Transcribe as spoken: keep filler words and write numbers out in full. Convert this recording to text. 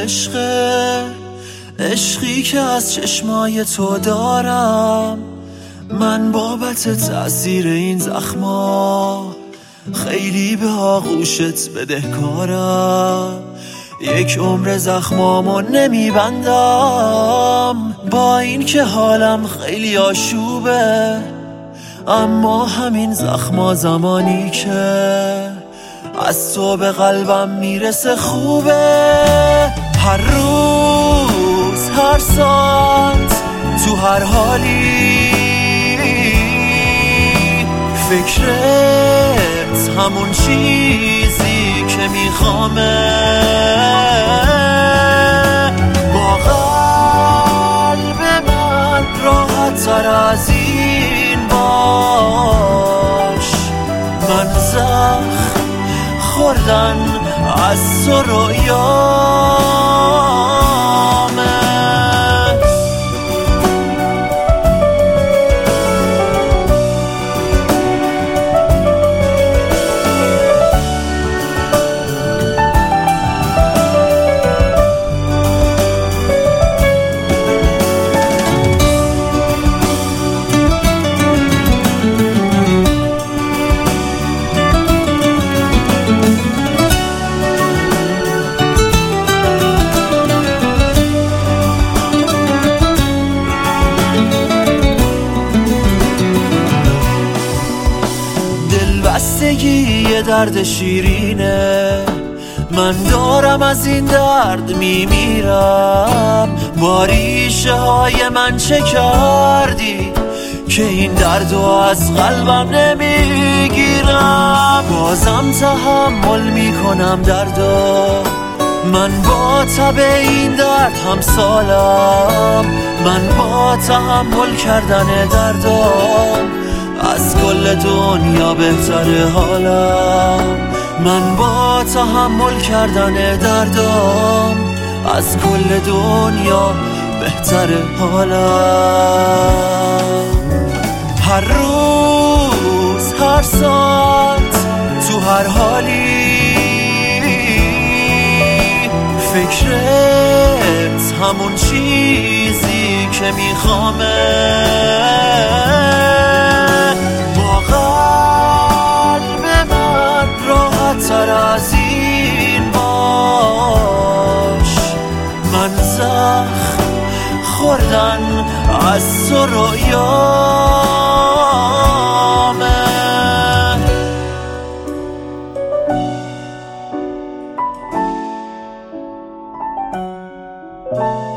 عشقه، عشقی که از چشمای تو دارم. من بابت تأثیر این زخما خیلی به آغوشت بدهکارم. یک عمر زخمامو نمیبندم، با این که حالم خیلی آشوبه، اما همین زخما زمانی که از تو به قلبم میرسه خوبه. هر روز هر ساعت تو هر حالی فکرت همون چیزی که میخوامه. با قلب من راحت تر از این باش. من زخم خوردن از تو رویامه. بستگی یه درد شیرینه، من دارم از این درد میمیرم. با ریشه های من چه کردی که این دردو از قلبم نمیگیرم؟ بازم تحمل میکنم دردو، من با تب این درد هم سالم. من با تحمل کردن دردم از کل دنیا بهتره حالم. من با تحمل کردن دردم از کل دنیا بهتره حالم. هر روز هر ساعت تو هر حالی فکرت همون چیزی که میخوامه. تر از این باش. من زخم خوردن از تو رویامه.